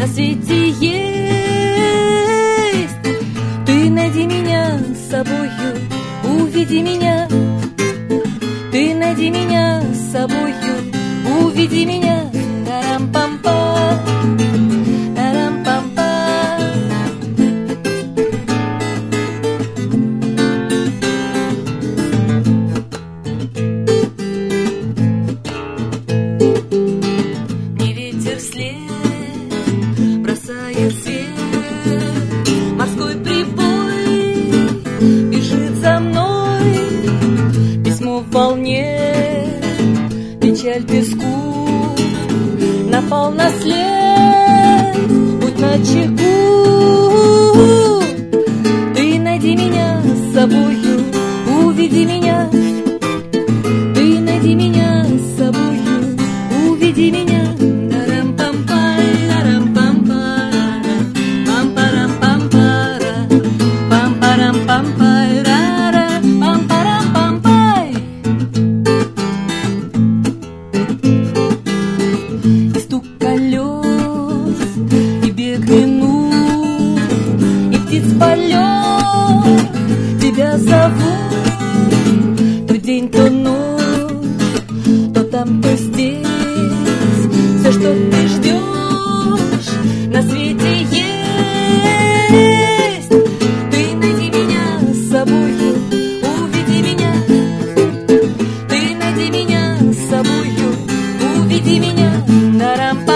на свете есть. Ты найди меня с собою, уведи меня. Ты найди меня с собою, уведи меня. Тарам-пам-па, тарам-пам-па. Мне ветер вслед бросает свет, морской прибой бежит за мной, письмо в волне, печаль песку, напал на след, будь начеку. Ты найди меня с собою, уведи меня. Ты найди меня с собою, уведи меня. Тарам-пам-пай, тарам-пам-пара, пам-парам-пам-пара, пам-парам-пам-пай, рара, пам-парам-пам-пай. И стук колес, и бег минут, и птиц полет тебя зовут. То день, то ночь, то там, то здесь. Все, что ты ждешь, на свете есть. Ты найди меня с собою, уведи меня. Ты найди меня с собою, уведи меня. Тарам-пам.